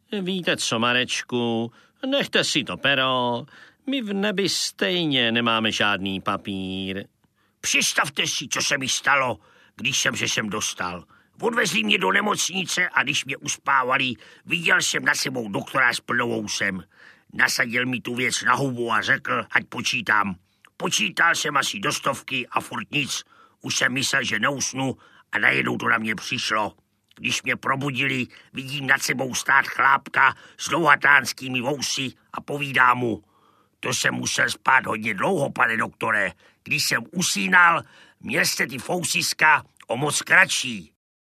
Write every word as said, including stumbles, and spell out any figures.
Víte co, Marečku, nechte si to pero, my v nebi stejně nemáme žádný papír. Představte si, co se mi stalo, když jsem se sem dostal. Odvezli mě do nemocnice a když mě uspávali, viděl jsem nad sebou doktora s plnou vousem. Nasadil mi tu věc na hubu a řekl, ať počítám. Počítal jsem asi do stovky a furt nic. Už jsem myslel, že neusnu a najednou to na mě přišlo. Když mě probudili, vidím nad sebou stát chlápka s dlouhatánskými vousy a povídá mu. To jsem musel spát hodně dlouho, pane doktore. Když jsem usínal, měl jste ty fousiska o moc kratší.